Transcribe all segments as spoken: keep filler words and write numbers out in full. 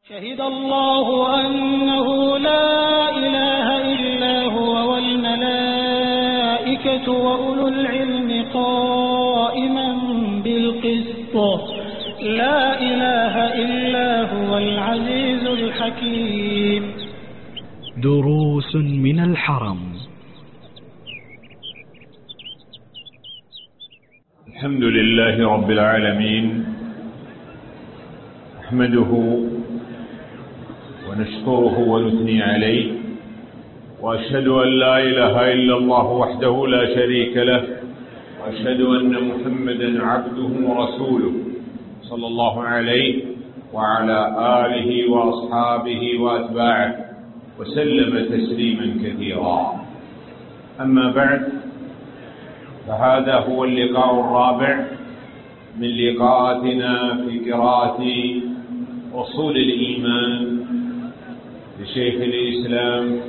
شهد الله أنه لا إله إلا هو والملائكة وأولو العلم قائما بالقسط لا إله إلا هو العزيز الحكيم. دروس من الحرم. الحمد لله رب العالمين، نحمده ونشكره ونثني عليه، وأشهد أن لا إله إلا الله وحده لا شريك له، وأشهد أن محمدا عبده ورسوله صلى الله عليه وعلى آله وأصحابه وأتباعه وسلم تسليما كثيرا. أما بعد، فهذا هو اللقاء الرابع من لقاءاتنا في قراءة أصول الإيمان لشيخ الإسلام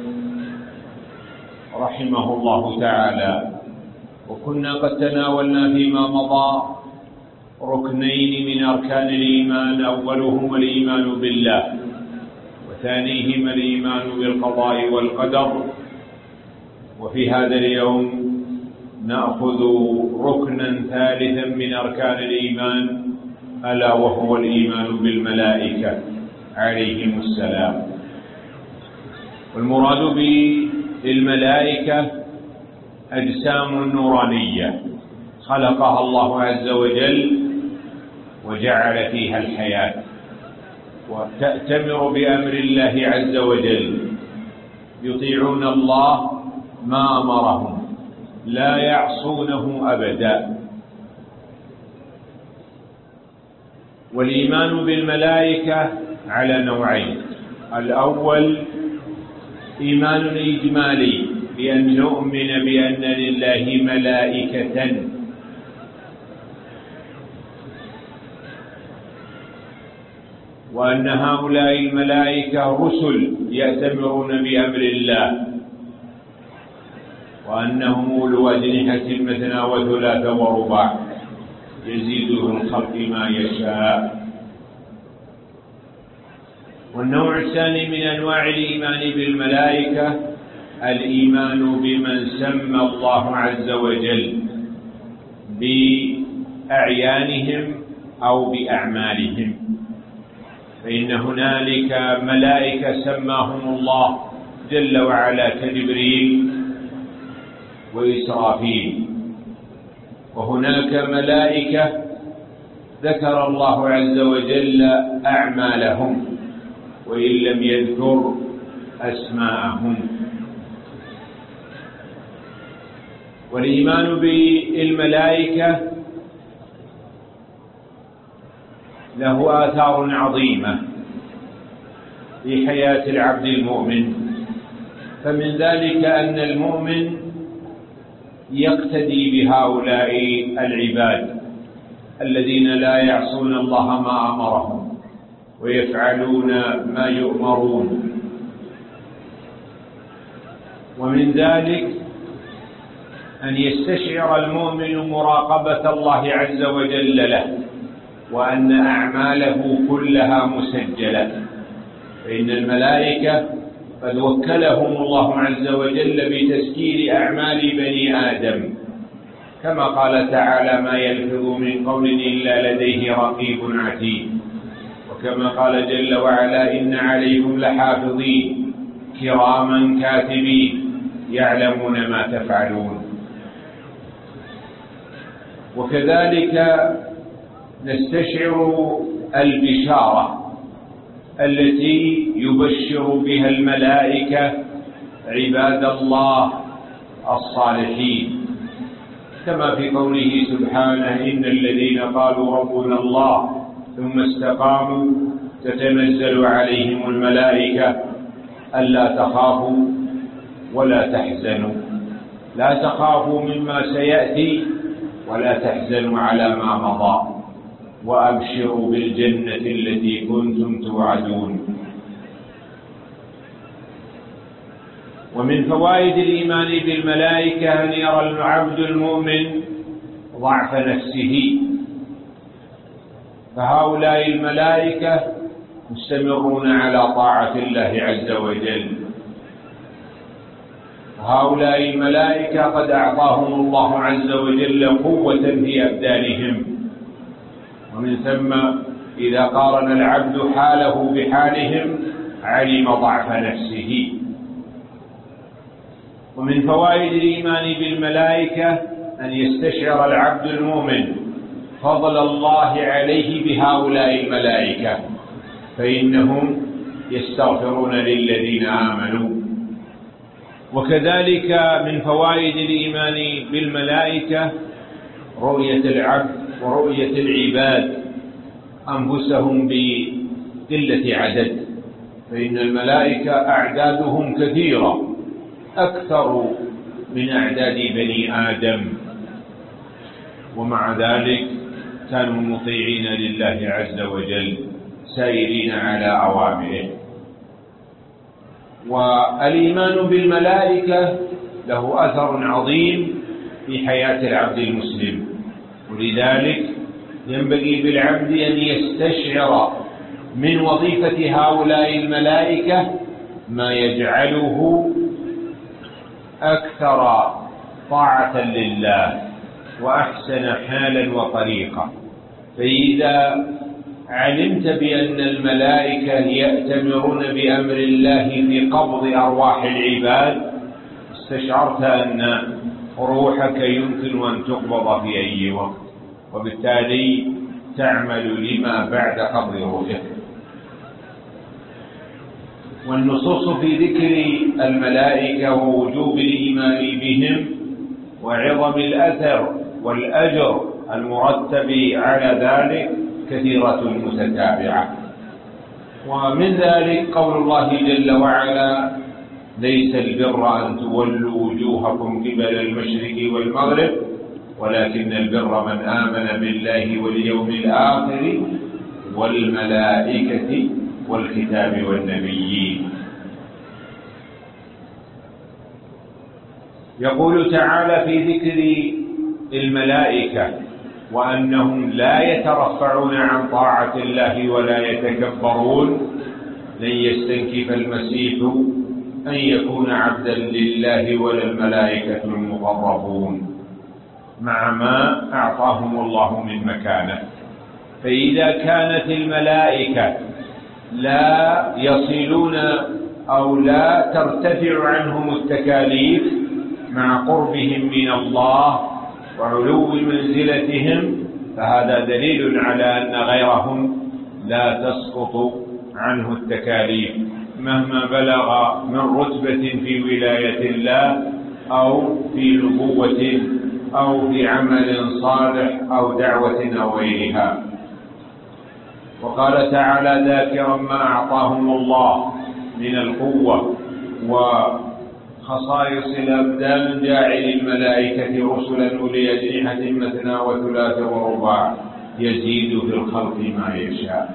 رحمه الله تعالى. وكنا قد تناولنا فيما مضى ركنين من أركان الإيمان، أولهما الإيمان بالله، وثانيهما الإيمان بالقضاء والقدر. وفي هذا اليوم نأخذ ركنا ثالثا من أركان الإيمان، ألا وهو الإيمان بالملائكة عليهم السلام. والمراد بالملائكة أجسام نورانية خلقها الله عز وجل وجعل فيها الحياة، وتأتمر بأمر الله عز وجل، يطيعون الله ما أمرهم، لا يعصونه أبدا. والإيمان بالملائكة على نوعين: الأول إيمان إجمالي، بأن نؤمن بأن لله ملائكة وأن هؤلاء الملائكة رسل يأتمرون بأمر الله، وأنهم أولو أجنحة مثنى وثلاث ورباع يزيد في الخلق ما يشاء. والنوع الثاني من أنواع الإيمان بالملائكة الإيمان بمن سمى الله عز وجل بأعيانهم أو بأعمالهم. فإن هنالك ملائكة سماهم الله جل وعلا كجبريل وإسرافيل، وهناك ملائكة ذكر الله عز وجل أعمالهم وإن لم يذكر أسماءهم. والإيمان بالملائكة له آثار عظيمة في حياة العبد المؤمن. فمن ذلك أن المؤمن يقتدي بهؤلاء العباد الذين لا يعصون الله ما أمرهم ويفعلون ما يؤمرون. ومن ذلك أن يستشعر المؤمن مراقبة الله عز وجل له، وأن أعماله كلها مسجلة. فإن الملائكة قد وكلهم الله عز وجل بتسجيل أعمال بني آدم، كما قال تعالى: ما يلفظ من قول إلا لديه رقيب عتيد. وكما قال جل وعلا: إن عليكم لحافظين كراما كاتبين يعلمون ما تفعلون. وكذلك نستشعر البشارة التي يبشر بها الملائكة عباد الله الصالحين، كما في قوله سبحانه: إن الذين قالوا ربنا الله ثم استقاموا تتنزل عليهم الملائكة ألا تخافوا ولا تحزنوا. لا تخافوا مما سيأتي ولا تحزنوا على ما مضى، وأبشروا بالجنة التي كنتم توعدون. ومن فوائد الإيمان بالملائكة أن يرى العبد المؤمن ضعف نفسه، فهؤلاء الملائكة مستمرون على طاعة الله عز وجل. هؤلاء الملائكة قد أعطاهم الله عز وجل قوة في أبدانهم، ومن ثم إذا قارن العبد حاله بحالهم علم ضعف نفسه. ومن فوائد الإيمان بالملائكة أن يستشعر العبد المؤمن فضل الله عليه بهؤلاء الملائكة، فإنهم يستغفرون للذين آمنوا. وكذلك من فوائد الإيمان بالملائكة رؤية العبد ورؤية العباد أنفسهم بقلة عدد، فإن الملائكة أعدادهم كثيرة أكثر من أعداد بني آدم، ومع ذلك كانوا مطيعين لله عز وجل سائرين على أوامره. والإيمان بالملائكة له أثر عظيم في حياة العبد المسلم، ولذلك ينبغي بالعبد أن يستشعر من وظيفة هؤلاء الملائكة ما يجعله أكثر طاعة لله وأحسن حالا وطريقة. فإذا علمت بأن الملائكة يأتمرون بأمر الله في قبض أرواح العباد، استشعرت أن روحك يمكن أن تقبض في أي وقت، وبالتالي تعمل لما بعد قبض روحك. والنصوص في ذكر الملائكة ووجوب الإيمان بهم وعظم الأثر والأجر المرتب على ذلك كثيرة متتابعة. ومن ذلك قول الله جل وعلا: ليس البر أن تولوا وجوهكم قبل المشرق والمغرب ولكن البر من آمن بالله واليوم الآخر والملائكة والكتاب والنبيين. يقول تعالى في ذكر الملائكة وأنهم لا يترفعون عن طاعة الله ولا يتكبرون: لن يستنكف المسيح أن يكون عبدا لله ولا الملائكة المقربون، مع ما أعطاهم الله من مكانه. فإذا كانت الملائكة لا يصلون أو لا ترتفع عنهم التكاليف مع قربهم من الله وعلو منزلتهم، فهذا دليل على أن غيرهم لا تسقط عنه التكاليف مهما بلغ من رتبة في ولاية الله أو في نبوة أو في عمل صالح أو دعوة أو غيرها. وقال تعالى ذاكرا ما أعطاهم الله من القوة وخصائص الأبدان: جاعل الملائكة رسلا أولي أجنحة مثنى وثلاث ورباع يزيد في الخلق ما يشاء.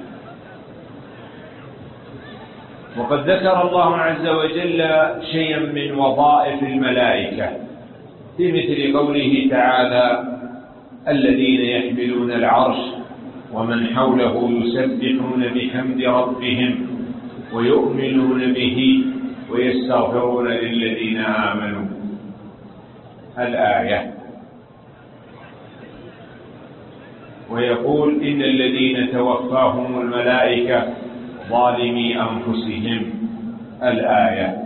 وقد ذكر الله عز وجل شيئا من وظائف الملائكة في مثل قوله تعالى: الذين يحملون العرش ومن حوله يسبحون بحمد ربهم ويؤمنون به ويستغفرون للذين آمنوا. الآية. ويقول: إن الذين توفاهم الملائكة ظالمي أنفسهم. الآية.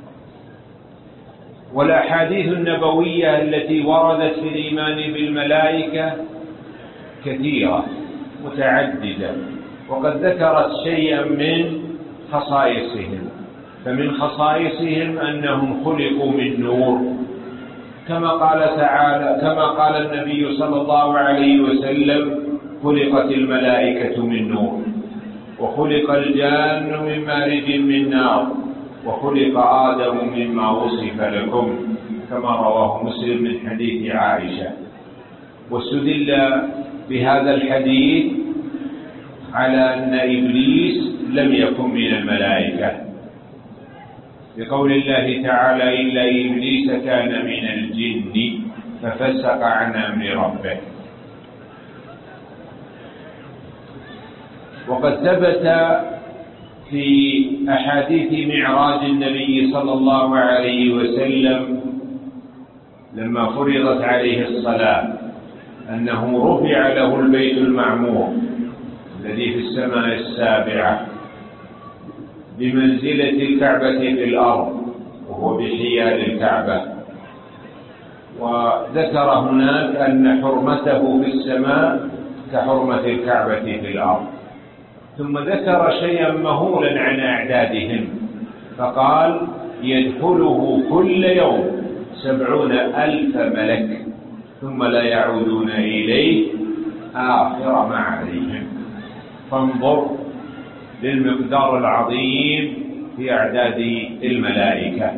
والأحاديث النبوية التي وردت في الإيمان بالملائكة كثيرة متعددة، وقد ذكرت شيئا من خصائصهم. فمن خصائصهم أنهم خلقوا من نور، كما قال تعالى كما قال النبي صلى الله عليه وسلم: خلقت الملائكة من نور، وخلق الجان من مارج من نار، وخلق آدم مما وصف لكم، كما رواه مسلم من حديث عائشة. واستدل بهذا الحديث على أن إبليس لم يكن من الملائكة، بقول الله تعالى: إلا إبليس كان من الجن ففسق عن أمر ربه. وقد ثبت في أحاديث معراج النبي صلى الله عليه وسلم لما فرضت عليه الصلاة أنه رفع له البيت المعمور الذي في السماء السابعة بمنزلة الكعبة في الأرض، وهو بحيال الكعبة. وذكر هناك أن حرمته في السماء كحرمة الكعبة في الأرض. ثم ذكر شيئا مهولا عن أعدادهم فقال: يدخله كل يوم سبعون ألف ملك ثم لا يعودون إليه آخر ما عليهم. فانظر للمقدار العظيم في أعداد الملائكة.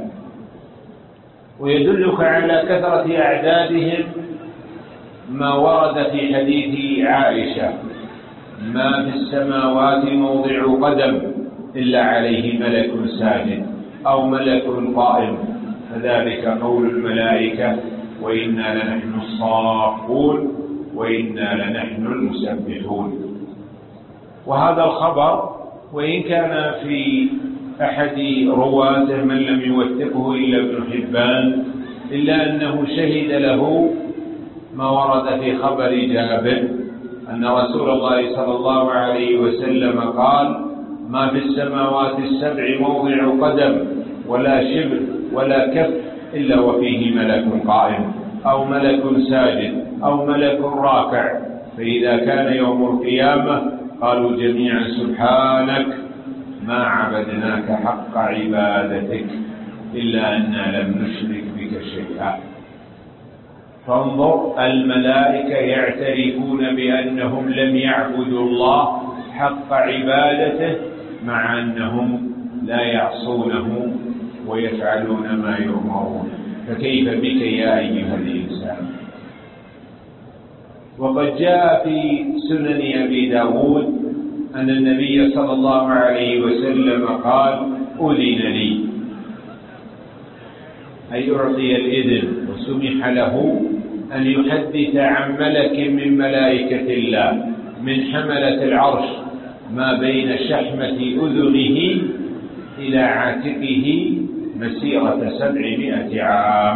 ويدلك على كثرة أعدادهم ما ورد في حديث عائشة: ما في السماوات موضع قدم إلا عليه ملك ساجد أو ملك قائم، فذلك قول الملائكة: وإنا لنحن الصافون وإنا لنحن المسبحون. وهذا الخبر وإن كان في أحد رواته من لم يوثقه إلا ابن حبان، إلا أنه شهد له ما ورد في خبر جابر أن رسول الله صلى الله عليه وسلم قال: ما في السماوات السبع موضع قدم ولا شبر ولا كف إلا وفيه ملك قائم أو ملك ساجد أو ملك راكع. فإذا كان يوم القيامة قالوا جميعا: سبحانك ما عبدناك حق عبادتك إلا أننا لم نشرك بك شيئا. فانظر، الملائكة يعترفون بأنهم لم يعبدوا الله حق عبادته مع أنهم لا يعصونه ويفعلون ما يؤمرون، فكيف بك يا أيها الإنسان؟ وقد جاء في سنن أبي داود أن النبي صلى الله عليه وسلم قال: أذن لي، أي أعطي الإذن وسمح له أن يحدث عن ملك من ملائكة الله من حملة العرش ما بين شحمة أذنه إلى عاتقه مسيرة سبعمائة عام.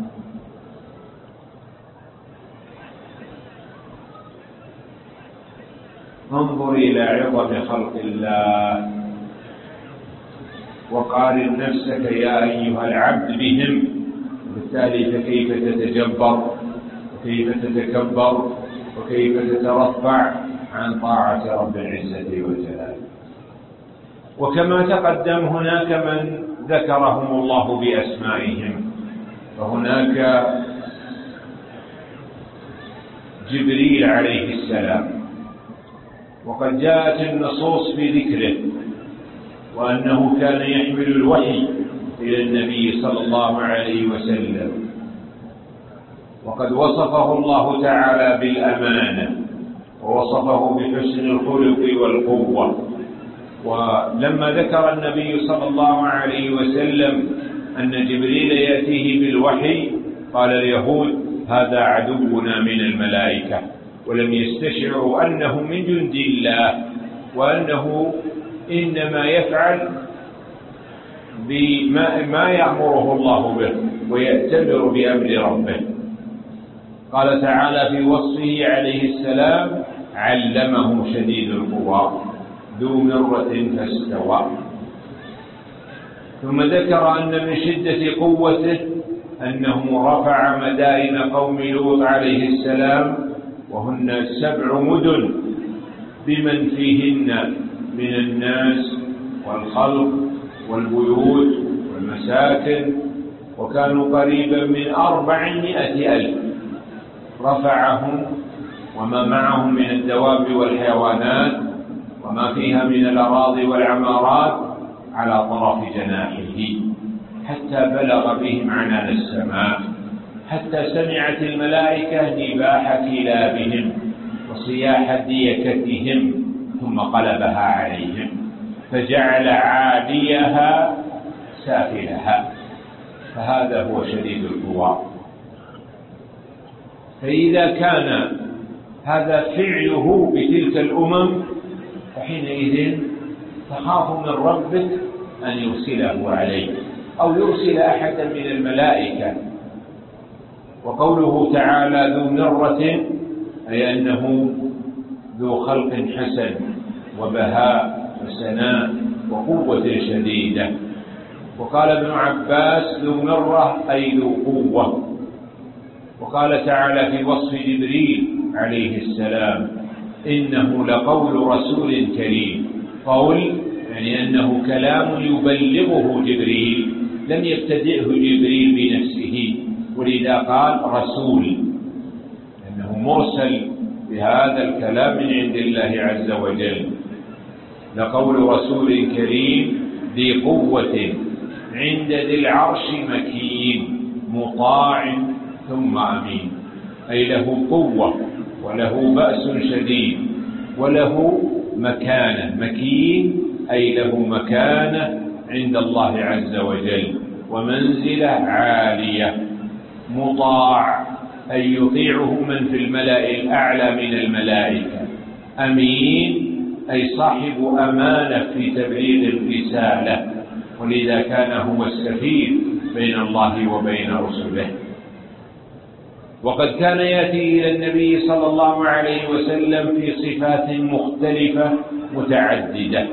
انظر إلى عظم خلق الله وقارن نفسك يا أيها العبد بهم، وبالتالي فكيف تتجبر وكيف تتكبر وكيف تترفع عن طاعة رب العزة والجلال. وكما تقدم هناك من ذكرهم الله بأسمائهم، فهناك جبريل عليه السلام، وقد جاءت النصوص في ذكره وأنه كان يحمل الوحي إلى النبي صلى الله عليه وسلم، وقد وصفه الله تعالى بالأمانة ووصفه بحسن الخلق والقوة. ولما ذكر النبي صلى الله عليه وسلم أن جبريل يأتيه بالوحي قال اليهود: هذا عدونا من الملائكة، ولم يستشعروا أنه من جند الله وأنه إنما يفعل بما يأمره الله به ويأتمر بأمر ربه. قال تعالى في وصفه عليه السلام: علمه شديد القوى ذو مرة فاستوى. ثم ذكر أن من شدة قوته أنه رفع مدائن قوم لوط عليه السلام، وهن سبع مدن بمن فيهن من الناس والخلق والبيوت والمساكن، وكانوا قريبا من أربعمائة ألف، رفعهم وما معهم من الدواب والحيوانات وما فيها من الأراضي والعمارات على طرف جناحه حتى بلغ بهم عنان السماء، حتى سمعت الملائكة نباح كلابهم وصياح ديكتهم ثم قلبها عليهم فجعل عاليها سافلها، فهذا هو شديد القوى. فإذا كان هذا فعله بتلك الأمم فحينئذ تخاف من ربك أن يرسله عليك أو يرسل أحدا من الملائكة. وقوله تعالى ذو مرة أي أنه ذو خلق حسن وبهاء وسناء وقوة شديدة. وقال ابن عباس ذو مرة أي ذو قوة. وقال تعالى في وصف جبريل عليه السلام إنه لقول رسول كريم. قول يعني أنه كلام يبلغه جبريل لم يبتدئه جبريل بنفسه، ولذا قال رسول أنه مرسل بهذا الكلام من عند الله عز وجل. لقول رسول كريم ذي قوة عند ذي العرش مكين مطاع ثم أمين، أي له قوة وله بأس شديد وله مكانة. مكين أي له مكانة عند الله عز وجل ومنزلة عالية. مطاع أي يطيعه من في الملأ الأعلى من الملائكة. أمين أي صاحب أمانة في تبليغ الرسالة، ولذا كان هو السفير بين الله وبين رسله. وقد كان يأتي إلى النبي صلى الله عليه وسلم في صفات مختلفة متعددة،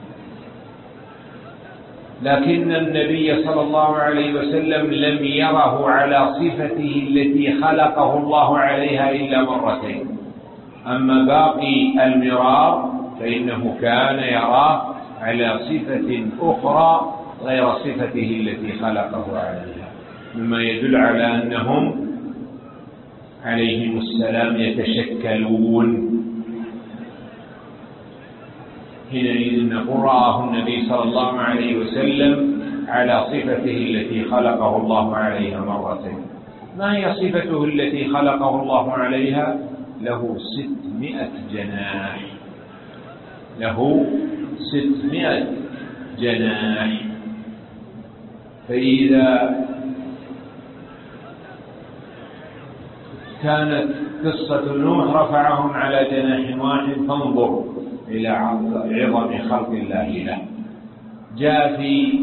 لكن النبي صلى الله عليه وسلم لم يره على صفته التي خلقه الله عليها إلا مرتين. أما باقي المرار فإنه كان يراه على صفة أخرى غير صفته التي خلقه عليها، مما يدل على أنهم عليهم السلام يتشكلون. حينئذ نقول رآه النبي صلى الله عليه وسلم على صفته التي خلقه الله عليها مرتين. ما هي صفته التي خلقه الله عليها؟ له ستمائة جناح، له ستمائة جناح. فإذا كانت قصة نوح رفعهم على جناح واحد فانظر إلى عظم خلق الله له. جاء في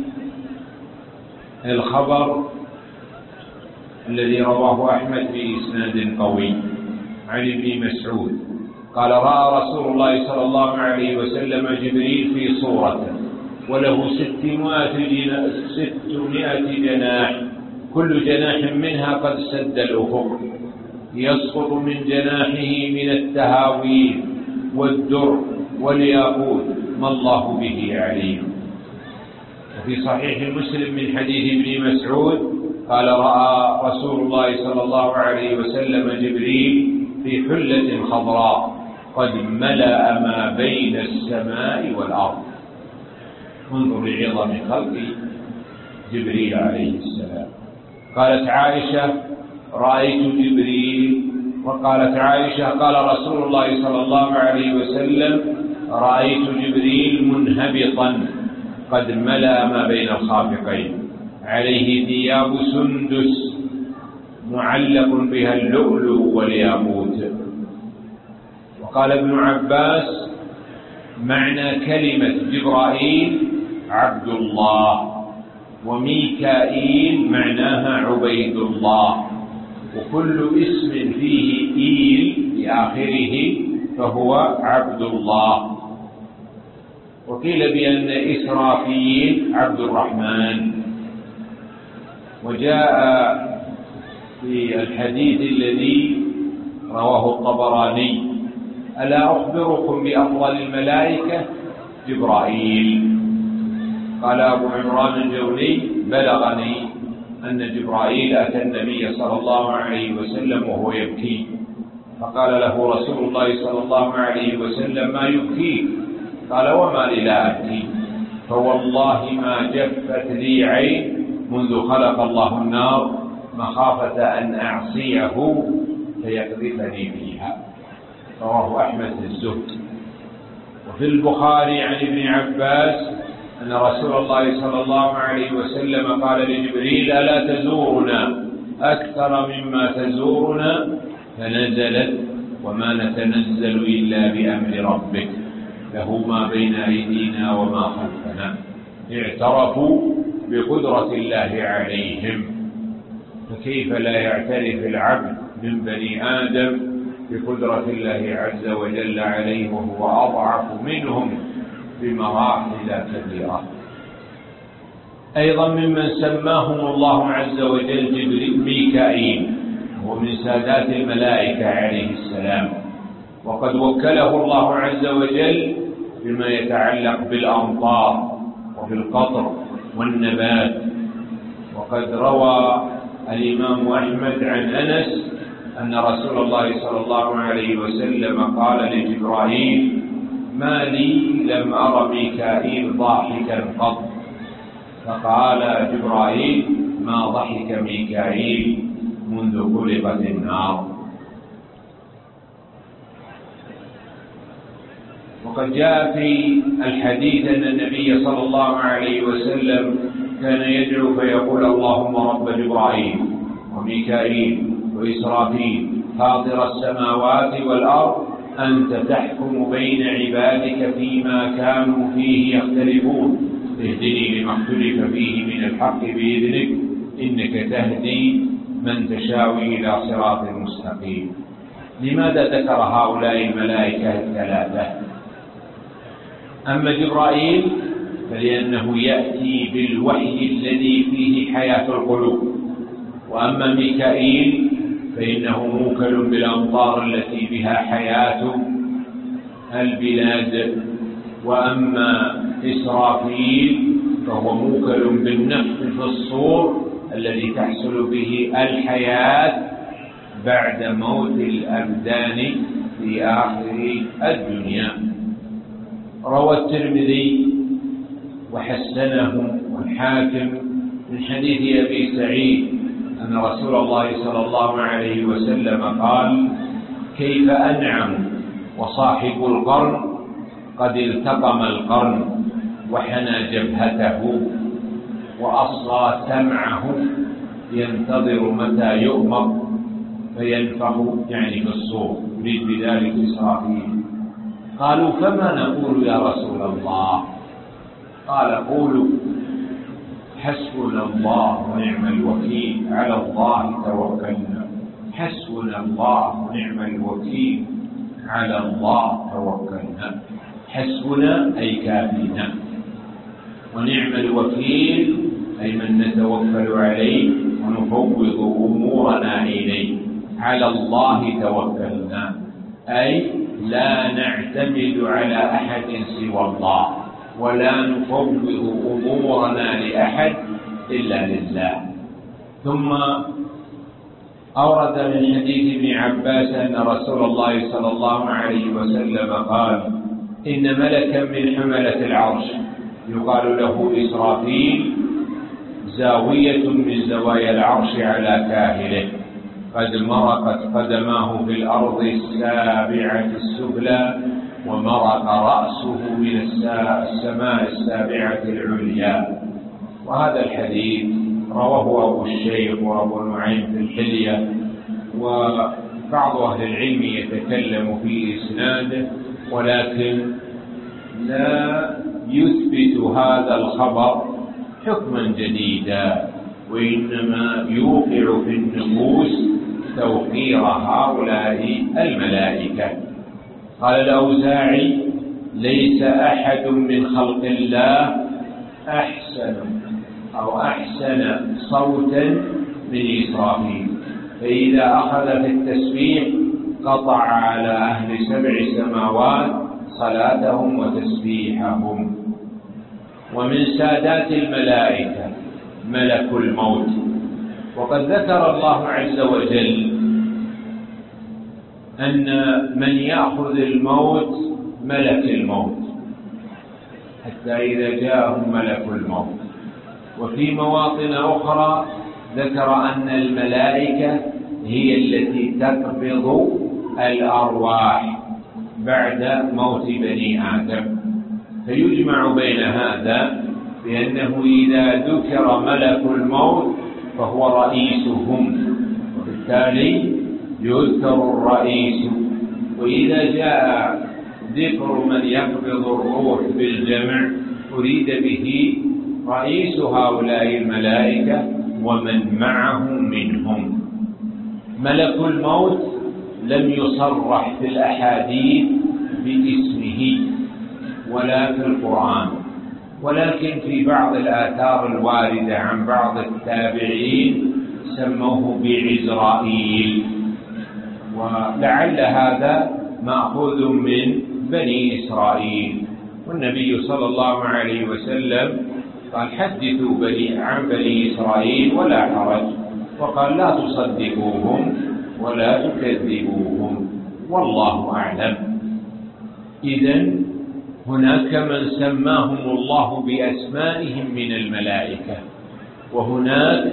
الخبر الذي رواه أحمد بإسناد قوي عن ابن مسعود قال رأى رسول الله صلى الله عليه وسلم جبريل في صورته وله ستمائة جناح، كل جناح منها قد سد الأفق، يسقط من جناحه من التهاويل والدر والياقوت ما الله به عليم. وفي صحيح مسلم من حديث ابن مسعود قال رأى رسول الله صلى الله عليه وسلم جبريل في حلة خضراء قد ملأ ما بين السماء والأرض. انظر لعظم خلق جبريل عليه السلام. قالت عائشة رأيت جبريل، وقالت عائشة قال رسول الله صلى الله عليه وسلم رأيت جبريل منهبطا قد ملأ ما بين الخافقين عليه ثياب سندس معلق بها اللؤلؤ والياقوت. وقال ابن عباس معنى كلمة جبرائيل عبد الله، وميكائيل معناها عبيد الله، وكل اسم فيه إيل بآخره فهو عبد الله. وقيل بأن إسرافيل عبد الرحمن. وجاء في الحديث الذي رواه الطبراني ألا أخبركم بأفضل الملائكة؟ جبرائيل. قال أبو عمران الجوني بلغني أن جبرائيل أتى النبي صلى الله عليه وسلم وهو يبكي، فقال له رسول الله صلى الله عليه وسلم ما يبكيك؟ قال وما لي لا أبكي، فوالله ما جفت لي عين منذ خلق الله النار مخافة أن أعصيه فيقذفني فيها. رواه أحمد الزهد. وفي البخاري عن ابن عباس أن رسول الله صلى الله عليه وسلم قال لجبريل ألا تزورنا أكثر مما تزورنا؟ فنزلت وما نتنزل إلا بأمر ربك له ما بين أيدينا وما خلفنا. اعترفوا بقدرة الله عليهم، فكيف لا يعترف العبد من بني آدم بقدرة الله عز وجل عليه وهو أضعف منهم بمراحل كبيرة. أيضا ممن سماهم الله عز وجل جبريل ميكائيل، هو من سادات الملائكة عليه السلام، وقد وكله الله عز وجل بما يتعلق بالأمطار وبالقطر والنبات. وقد روى الإمام أحمد عن أنس أن رسول الله صلى الله عليه وسلم قال لجبرائيل: ما لي لم أر ميكائيل ضاحكا قط. فقال جبرائيل: ما ضحك ميكائيل منذ خلقت النار. وقد جاء في الحديث أن النبي صلى الله عليه وسلم كان يدعو فيقول: اللهم رب جبرائيل وميكائيل وإسرافيل فاطر السماوات والأرض أنت تحكم بين عبادك فيما كانوا فيه يختلفون، اهدني لما اختلف فيه من الحق بإذنك إنك تهدي من تشاء إلى صراط مستقيم. لماذا ذكر هؤلاء الملائكة الثلاثة؟ أما جبرائيل فلأنه يأتي بالوحي الذي فيه حياة القلوب، وأما ميكائيل فإنه موكل بالأمطار التي بها حياة البلاد، وأما إسرافيل فهو موكل بالنفخ في الصور الذي تحصل به الحياة بعد موت الأبدان في آخر الدنيا. روى الترمذي وحسنه والحاكم من حديث أبي سعيد أن رسول الله صلى الله عليه وسلم قال: كيف أنعم وصاحب القرن قد التقم القرن وحنى جبهته وأصغى سمعه ينتظر متى يؤمر فينفخ، يعني في الصور، يريد بذلك إسرافيل. قالوا: فما نقول يا رسول الله؟ قال: قولوا حسبنا الله ونعم الوكيل، على الله توكلنا. حسبنا الله ونعم الوكيل، على الله توكلنا. حسبنا أي كافينا، ونعم الوكيل أي من نتوكل عليه ونفوض أمورنا إليه. على الله توكلنا أي لا نعتمد على أحد سوى الله، ولا نفوض أمورنا لأحد إلا لله. ثم أورد من حديث ابن عباس أن رسول الله صلى الله عليه وسلم قال: إن ملكا من حملة العرش يقال له إسرافيل زاوية من زوايا العرش على كاهله، قد مرقت قدماه في الأرض السابعة السفلى ومرق رأسه من السماء السابعة العليا. وهذا الحديث رواه أبو الشيخ وأبو نعيم في الحلية، وبعض أهل العلم يتكلم في إسناده، ولكن لا يثبت هذا الخبر حكما جديدا، وإنما يوقع في النفوس توقير هؤلاء الملائكة. قال الأوزاعي: ليس أحد من خلق الله أحسن أو أحسن صوتا من إسرافيل، فإذا أخذ في التسبيح قطع على أهل سبع سماوات صلاتهم وتسبيحهم. ومن سادات الملائكة ملك الموت، وقد ذكر الله عز وجل أن من يأخذ الموت ملك الموت حتى إذا جاءهم ملك الموت. وفي مواطن أخرى ذكر أن الملائكة هي التي تقبض الأرواح بعد موت بني آدم. فيجمع بين هذا بأنه إذا ذكر ملك الموت فهو رئيسهم، وبالتالي يذكر الرئيس. وإذا جاء ذكر من يقبض الروح بالجمع أريد به رئيس هؤلاء الملائكة ومن معه منهم. ملك الموت لم يصرح في الأحاديث باسمه ولا في القرآن، ولكن في بعض الآثار الواردة عن بعض التابعين سموه بعزرائيل، ولعل هذا مأخوذ من بني إسرائيل. والنبي صلى الله عليه وسلم قال حدثوا بني عن بني إسرائيل ولا حرج، وقال لا تصدقوهم ولا تكذبوهم والله أعلم. إذن هناك من سماهم الله بأسمائهم من الملائكة، وهناك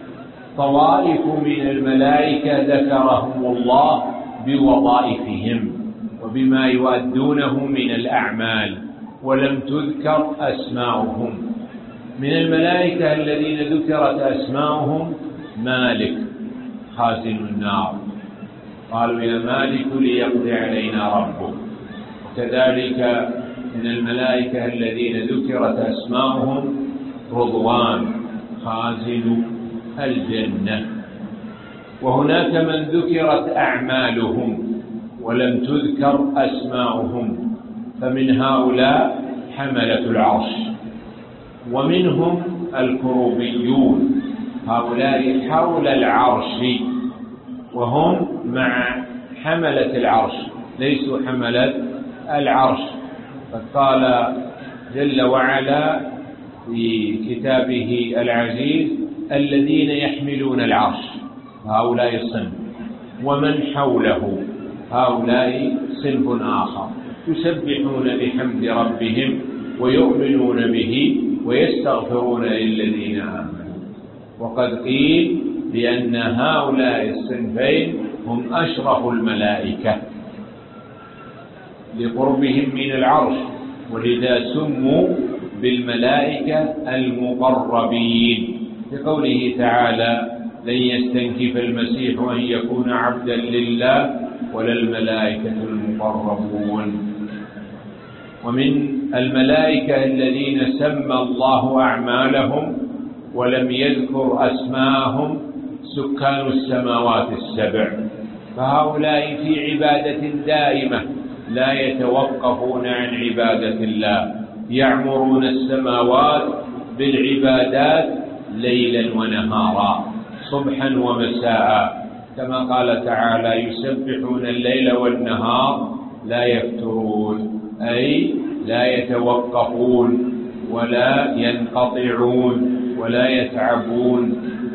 طوائف من الملائكة ذكرهم الله بوظائفهم وبما يؤدونه من الأعمال ولم تذكر أسماؤهم. من الملائكة الذين ذكرت أسماؤهم مالك خازن النار، قالوا يا مالك ليقضي علينا ربك. وكذلك من الملائكة الذين ذكرت أسماؤهم رضوان خازن الجنة. وهناك من ذكرت أعمالهم ولم تذكر أسماؤهم، فمن هؤلاء حملة العرش، ومنهم الكروبيون، هؤلاء حول العرش وهم مع حملة العرش ليسوا حملة العرش. قد قال جل وعلا في كتابه العزيز الذين يحملون العرش، هؤلاء الصنف، ومن حوله هؤلاء صنف آخر يسبحون بحمد ربهم ويؤمنون به ويستغفرون للذين آمنوا. وقد قيل بأن هؤلاء الصنفين هم أشرف الملائكة لقربهم من العرش، ولذا سموا بالملائكة المقربين، لقوله تعالى لن يستنكف المسيح أن يكون عبدا لله ولا الملائكة المقربون. ومن الملائكة الذين سمى الله أعمالهم ولم يذكر أسماءهم سكان السماوات السبع، فهؤلاء في عبادة دائمة لا يتوقفون عن عبادة الله، يعمرون السماوات بالعبادات ليلا ونهارا صبحا ومساء، كما قال تعالى يسبحون الليل والنهار لا يفترون، أي لا يتوقفون ولا ينقطعون ولا يتعبون.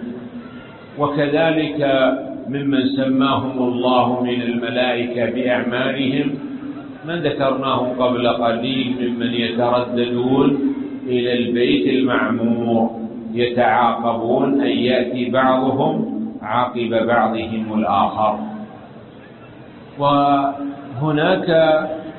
وكذلك ممن سماهم الله من الملائكة بأعمالهم من ذكرناه قبل قليل ممن يترددون إلى البيت المعمور يتعاقبون أن يأتي بعضهم عقب بعضهم الآخر. وهناك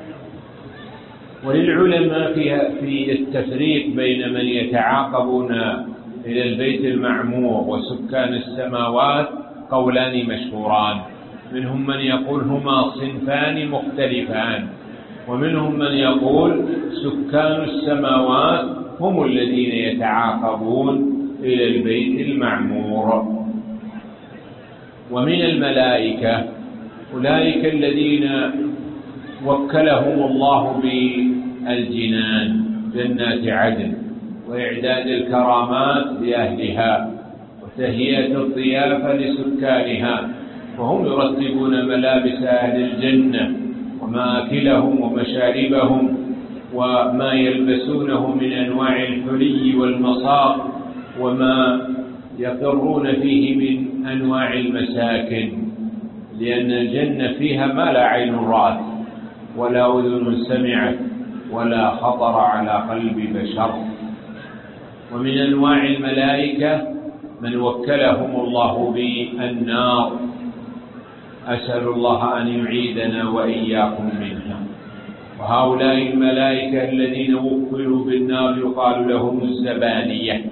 وللعلماء في التفريق بين من يتعاقبون إلى البيت المعمور وسكان السماوات قولان مشهوران، منهم من يقول هما صنفان مختلفان، ومنهم من يقول سكان السماوات هم الذين يتعاقبون إلى البيت المعمور. ومن الملائكة أولئك الذين وكلهم الله بالجنان جنات عدن وإعداد الكرامات لأهلها وتهيئة الضيافة لسكانها، وهم يرتبون ملابس أهل الجنة ومآكلهم ومشاربهم وما يلبسونه من أنواع الحلي والمصاق وما يقرون فيه من أنواع المساكن، لأن الجنة فيها ما لا عين رأت ولا أذن سمعت ولا خطر على قلب بشر. ومن أنواع الملائكة من وكلهم الله بالنار، أسأل الله أن يعيدنا وإياكم منها. وهؤلاء الملائكة الذين وكلوا بالنار يقال لهم الزبانية،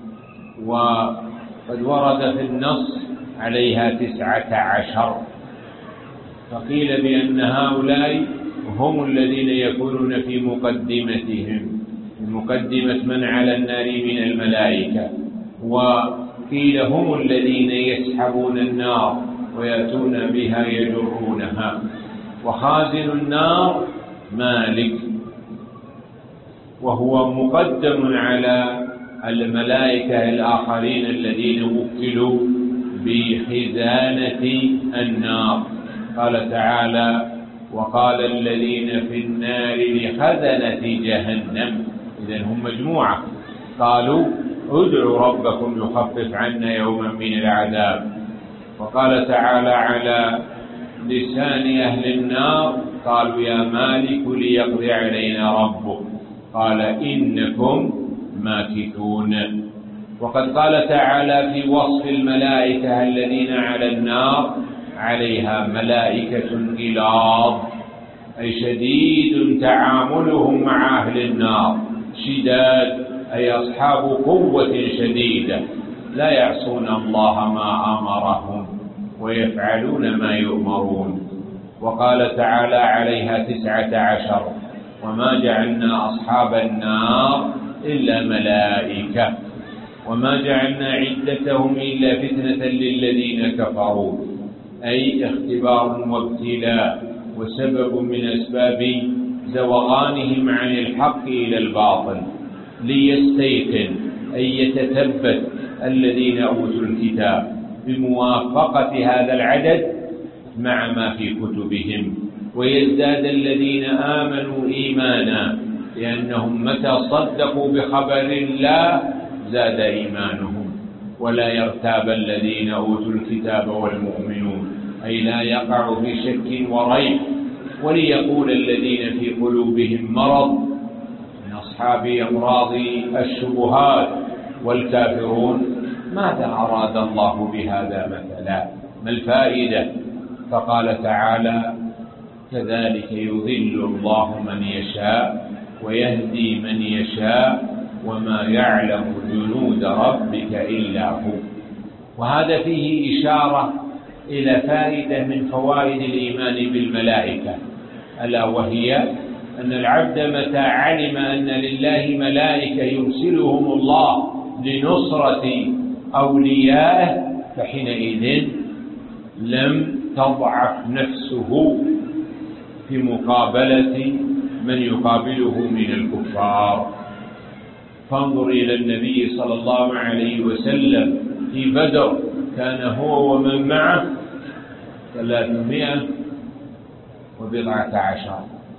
وقد ورد في النص عليها تسعة عشر، فقيل بأن هؤلاء هم الذين يكونون في مقدمتهم، مقدمة من على النار من الملائكة، وقيل هم الذين يسحبون النار ويأتون بها يجرونها. وخازن النار مالك، وهو مقدم على الملائكة الآخرين الذين وكلوا بخزانة النار. قال تعالى: وقال الذين في النار لخزنة جهنم، إذن هم مجموعة، قالوا: ادعوا ربكم يخفف عنا يوما من العذاب. وقال تعالى على لسان أهل النار: قالوا يا مالك ليقضي علينا ربك، قال إنكم ماكثون. وقد قال تعالى في وصف الملائكة الذين على النار: عليها ملائكة غلاظ، أي شديد تعاملهم مع أهل النار، شداد أي أصحاب قوة شديدة، لا يعصون الله ما أمرهم ويفعلون ما يؤمرون. وقال تعالى عليها تسعة عشر: وما جعلنا أصحاب النار إلا ملائكة وما جعلنا عدتهم إلا فتنة للذين كفروا، أي اختبار وابتلاء وسبب من أسباب زوغانهم عن الحق إلى الباطل، ليستيقن أي يتثبت الذين أوتوا الكتاب بموافقة هذا العدد مع ما في كتبهم، ويزداد الذين آمنوا إيمانا، لأنهم متى صدقوا بخبر الله زاد إيمانهم، ولا يرتاب الذين أوتوا الكتاب والمؤمنون، أي لا يقع في شك وريب. وليقول الذين في قلوبهم مرض من أصحاب أمراض الشبهات والكافرون: ماذا أراد الله بهذا مثلا؟ ما الفائدة؟ فقال تعالى: كذلك يضل الله من يشاء ويهدي من يشاء وما يعلم جنود ربك إلا هو. وهذا فيه إشارة إلى فائدة من فوائد الإيمان بالملائكة، ألا وهي أن العبد متى علم أن لله ملائكة يرسلهم الله لنصرة أوليائه فحينئذ لم تضعف نفسه في مقابلة من يقابله من الكفار. فانظر إلى النبي صلى الله عليه وسلم في بدر، كان هو ومن معه ثلاثمائة وبضعة عشر،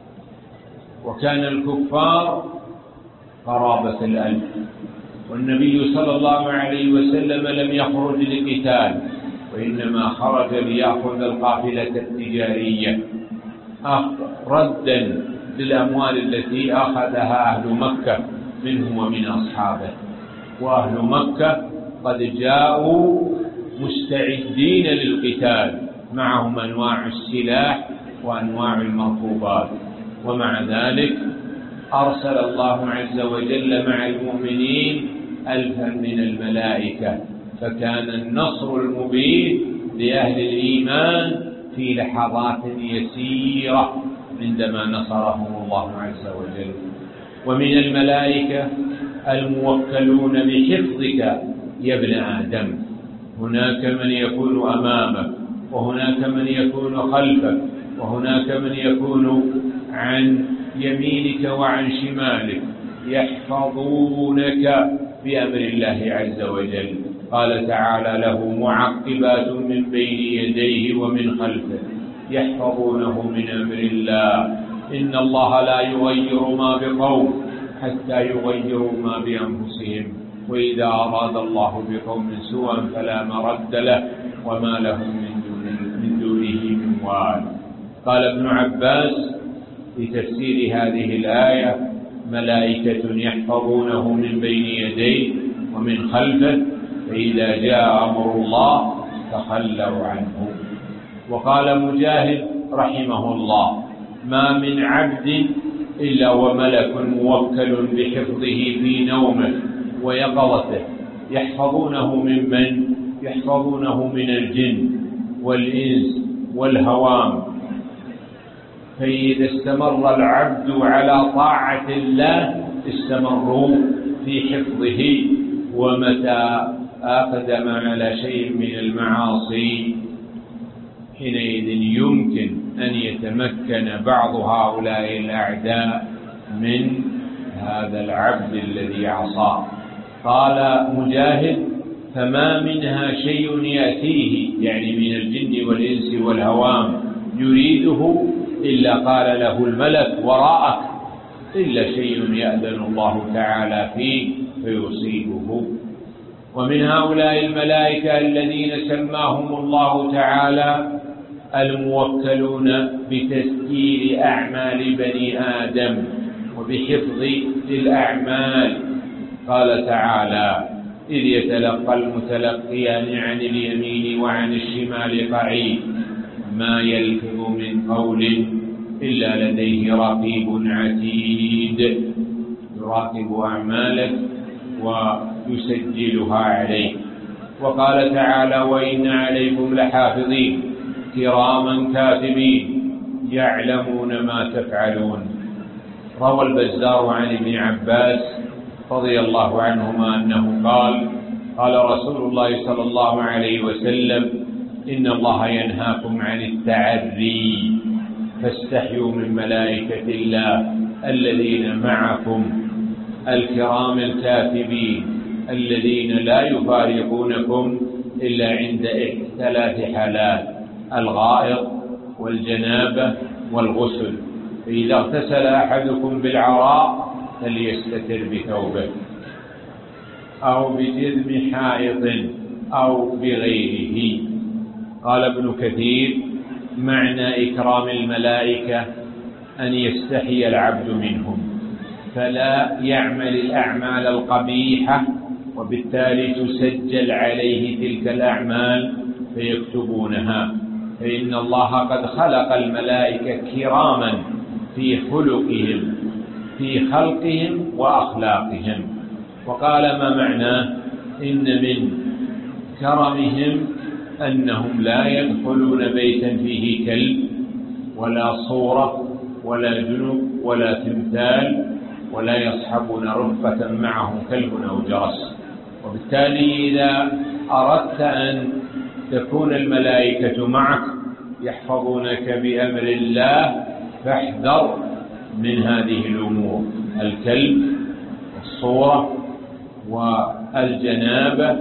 وكان الكفار قرابة الألف، والنبي صلى الله عليه وسلم لم يخرج لقتال، وإنما خرج ليأخذ القافلة التجارية ردا للأموال التي أخذها أهل مكة منه ومن أصحابه. وأهل مكة قد جاءوا مستعدين للقتال، معهم أنواع السلاح وأنواع المركوبات، ومع ذلك أرسل الله عز وجل مع المؤمنين ألفا من الملائكة، فكان النصر المبين لأهل الإيمان في لحظات يسيرة عندما نصرهم الله عز وجل. ومن الملائكة الموكلون بحفظك يا ابن آدم، هناك من يكون أمامك، وهناك من يكون خلفك، وهناك من يكون عن يمينك وعن شمالك، يحفظونك بأمر الله عز وجل. قال تعالى: له معقبات من بين يديه ومن خلفه يحفظونه من أمر الله، إن الله لا يغير ما بقوم حتى يغيروا ما بأنفسهم، وإذا أراد الله بقوم سوءا فلا مرد له وما لهم من دونه من, دونه من وال. قال ابن عباس في تفسير هذه الآية: ملائكة يحفظونه من بين يديه ومن خلفه، فإذا جاء أمر الله تخلوا عنه. وقال مجاهد رحمه الله: ما من عبد إلا وملك موكل بحفظه في نومه ويقظته، يحفظونه من من؟ يحفظونه من الجن والإنس والهوام. فإذا استمر العبد على طاعة الله استمروا في حفظه، ومتى أقدم على شيء من المعاصي حينئذ يمكن أن يتمكن بعض هؤلاء الأعداء من هذا العبد الذي عصاه. قال مجاهد: فما منها شيء يأتيه، يعني من الجن والإنس والهوام، يريده إلا قال له الملك وراءك، إلا شيء يأذن الله تعالى فيه فيصيبه. ومن هؤلاء الملائكة الذين سماهم الله تعالى الموكلون بتسجيل أعمال بني آدم وبحفظ الأعمال. قال تعالى: إذ يتلقى المتلقيان عن اليمين وعن الشمال قعيد ما يلفظ من قول إلا لديه رقيب عتيد، يراقب أعمالك ويسجلها عليك. وقال تعالى: وإن عليكم لحافظين كراما كاتبين يعلمون ما تفعلون. روى البزار عن ابن عباس رضي الله عنهما أنه قال: قال رسول الله صلى الله عليه وسلم: إن الله ينهاكم عن التعري فاستحيوا من ملائكة الله الذين معكم الكرام الكاتبين الذين لا يفارقونكم إلا عند ثلاث حالات: الغائط والجنابة والغسل. فإذا اغتسل أحدكم بالعراء فليستتر بثوبه أو بجذم حائط أو بغيره. قال ابن كثير: معنى إكرام الملائكة أن يستحي العبد منهم فلا يعمل الأعمال القبيحة، وبالتالي تسجل عليه تلك الأعمال فيكتبونها، فإن الله قد خلق الملائكة كراما في خلقهم في خلقهم وأخلاقهم. وقال: ما معناه؟ إن من كرمهم أنهم لا يدخلون بيتا فيه كلب ولا صورة ولا جنب ولا تمثال، ولا يصحبون رفقة معهم كلب أو جرس. وبالتالي إذا أردت أن تكون الملائكة معك يحفظونك بأمر الله فاحذر من هذه الأمور: الكلب والصورة والجنابة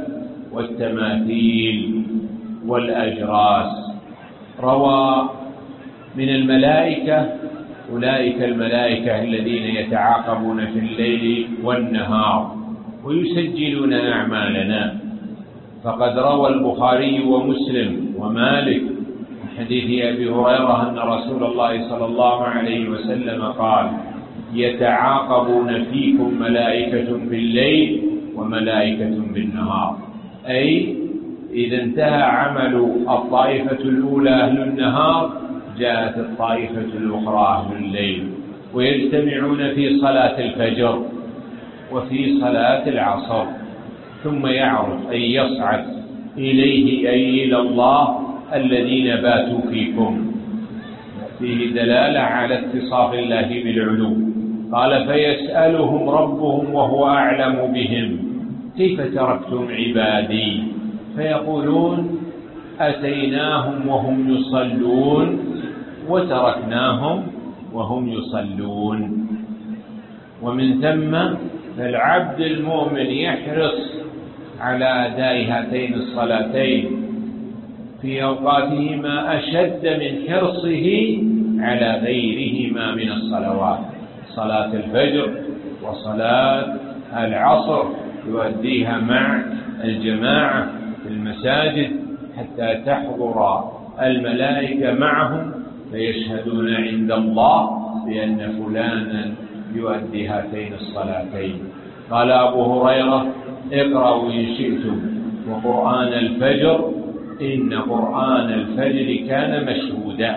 والتماثيل والأجراس. روى من الملائكة أولئك الملائكة الذين يتعاقبون في الليل والنهار ويسجلون أعمالنا. فقد روى البخاري ومسلم ومالك من حديث أبي هريرة أن رسول الله صلى الله عليه وسلم قال: يتعاقبون فيكم ملائكة بالليل وملائكة بالنهار. أي إذا انتهى عمل الطائفة الأولى أهل النهار جاءت الطائفة الأخرى أهل الليل، ويجتمعون في صلاة الفجر وفي صلاة العصر، ثم يعرض أي يصعد إليه أي إلى الله الذين باتوا فيكم. فيه دلالة على اتصاف الله بالعلو. قال: فيسألهم ربهم وهو أعلم بهم كيف تركتم عبادي؟ فيقولون: أتيناهم وهم يصلون وتركناهم وهم يصلون. ومن ثم فالعبد المؤمن يحرص على أداء هاتين الصلاتين في أوقاتهما أشد من حرصه على غيرهما من الصلوات: صلاة الفجر وصلاة العصر يؤديها مع الجماعة في المساجد حتى تحضر الملائكة معهم فيشهدون عند الله بأن فلانا يؤدي هاتين الصلاتين. قال أبو هريرة: اقرأوا إن شئتم وقرآن الفجر إن قرآن الفجر كان مشهودا.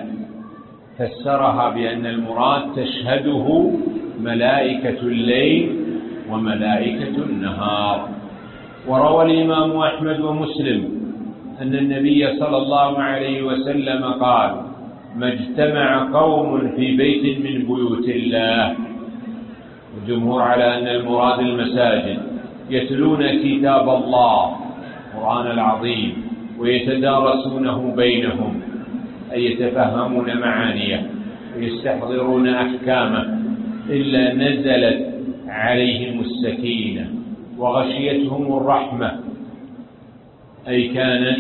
فسرها بأن المراد تشهده ملائكة الليل وملائكة النهار. وروى الإمام أحمد ومسلم أن النبي صلى الله عليه وسلم قال: ما اجتمع قوم في بيت من بيوت الله. الجمهور على أن المراد المساجد يتلون كتاب الله القرآن العظيم ويتدارسونه بينهم، أي يتفهمون معانيه ويستحضرون أحكامه، إلا نزلت عليهم السكينة وغشيتهم الرحمة، أي كانت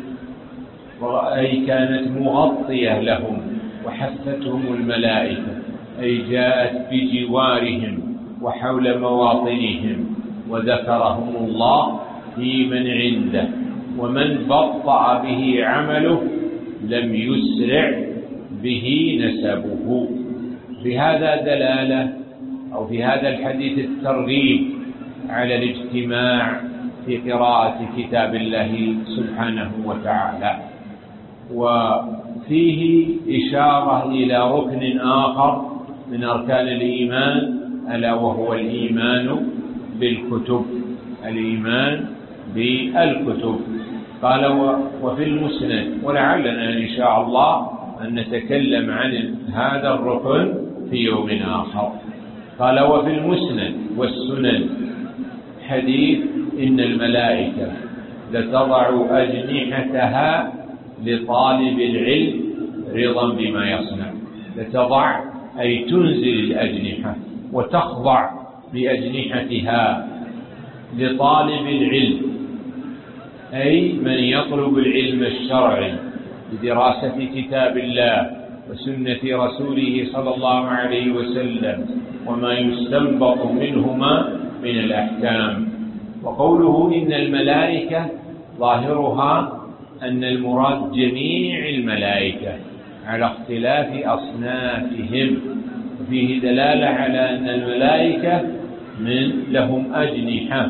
أي كانت مغطية لهم، وحفتهم الملائكة، أي جاءت بجوارهم وحول مواطنهم، وذكرهم الله في من عنده، ومن بطأ به عمله لم يسرع به نسبه. في هذا دلالة أو في هذا الحديث الترغيب على الاجتماع في قراءة كتاب الله سبحانه وتعالى. وفيه إشارة إلى ركن آخر من أركان الإيمان، ألا وهو الإيمان بالكتب، الإيمان بالكتب. قال وفي المسند، ولعلنا إن شاء الله أن نتكلم عن هذا الركن في يوم آخر. قال وفي المسند والسنن حديث إن الملائكة لتضع أجنحتها لطالب العلم رضا بما يصنع. لتضع أي تنزل الأجنحة وتخضع بأجنحتها لطالب العلم، أي من يطلب العلم الشرعي بدراسة كتاب الله وسنة رسوله صلى الله عليه وسلم وما يستنبط منهما من الأحكام. وقوله إن الملائكة ظاهرها أن المراد جميع الملائكة على اختلاف أصنافهم، وفيه دلالة على أن الملائكة من لهم أجنحة.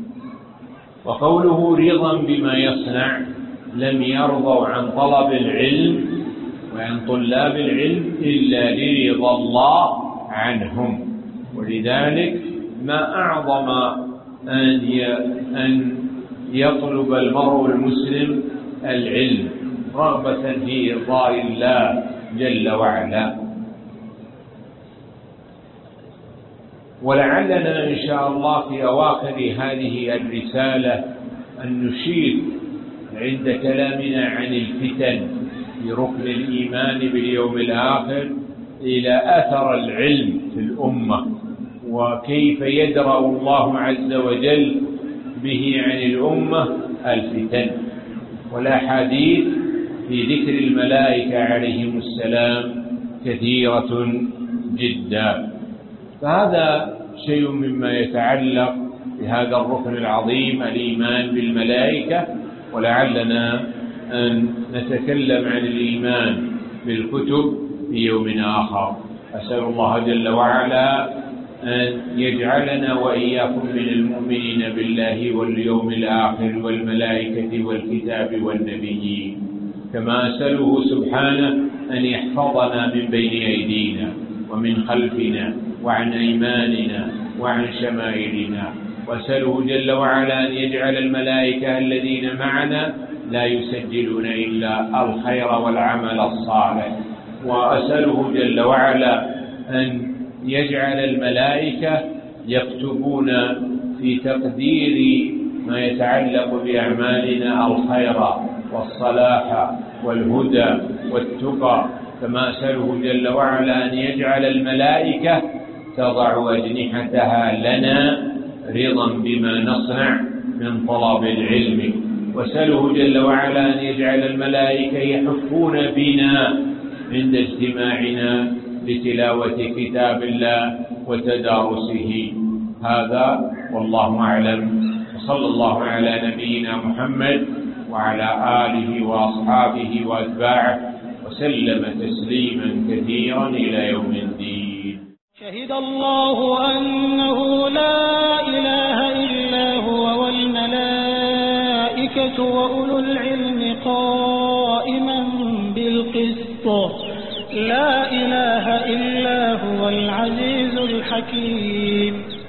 وقوله رضا بما يصنع، لم يرضوا عن طلب العلم وعن طلاب العلم إلا لرضا الله عنهم. ولذلك ما أعظم أن يطلب المرء المسلم العلم رغبة في إرضاء الله جل وعلا. ولعلنا إن شاء الله في أواخر هذه الرسالة أن نشير عند كلامنا عن الفتن في ركن الإيمان باليوم الآخر إلى أثر العلم في الأمة، وكيف يدرأ الله عز وجل به عن الأمة الفتن. والأحاديث في ذكر الملائكة عليهم السلام كثيرة جدا. فهذا شيء مما يتعلق بهذا الركن العظيم الإيمان بالملائكة. ولعلنا أن نتكلم عن الإيمان بالكتب في يوم آخر. أسأل الله جل وعلا أن يجعلنا وإياكم من المؤمنين بالله واليوم الآخر والملائكة والكتاب والنبيين، كما أسأله سبحانه أن يحفظنا من بين أيدينا ومن خلفنا وعن أيماننا وعن شمائلنا. وأسأله جل وعلا أن يجعل الملائكة الذين معنا لا يسجلون إلا الخير والعمل الصالح. وأسأله جل وعلا أن يجعل الملائكة يكتبون في تقدير ما يتعلق بأعمالنا الخير والصلاح والهدى والتقى. كما أسأله جل وعلا أن يجعل الملائكة تضع أجنحتها لنا رضا بما نصنع من طلب العلم. وأسأله جل وعلا أن يجعل الملائكة يحفون بنا عند اجتماعنا لتلاوة كتاب الله وتدارسه. هذا والله أعلم، وصلى الله على نبينا محمد وعلى آله وأصحابه وأتباعه وسلم تسليما كثيرا إلى يوم الدين. شهد الله أنه لا إله إلا هو والملائكة وأولو العلم قائما بالقسط لا إله إلا هو العزيز الحكيم.